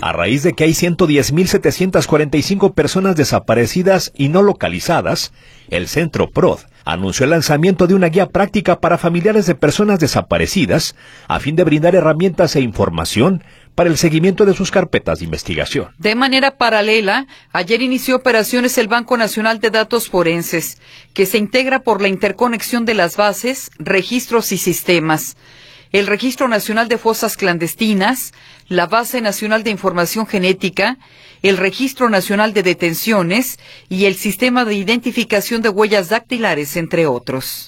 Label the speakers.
Speaker 1: A raíz de que hay 110.745 personas desaparecidas y no localizadas, el Centro PROD anunció el lanzamiento de una guía práctica para familiares de personas desaparecidas a fin de brindar herramientas e información para el seguimiento de sus carpetas de investigación.
Speaker 2: De manera paralela, ayer inició operaciones el Banco Nacional de Datos Forenses, que se integra por la interconexión de las bases, registros y sistemas. El Registro Nacional de Fosas Clandestinas, la Base Nacional de Información Genética, el Registro Nacional de Detenciones y el Sistema de Identificación de Huellas Dactilares, entre otros.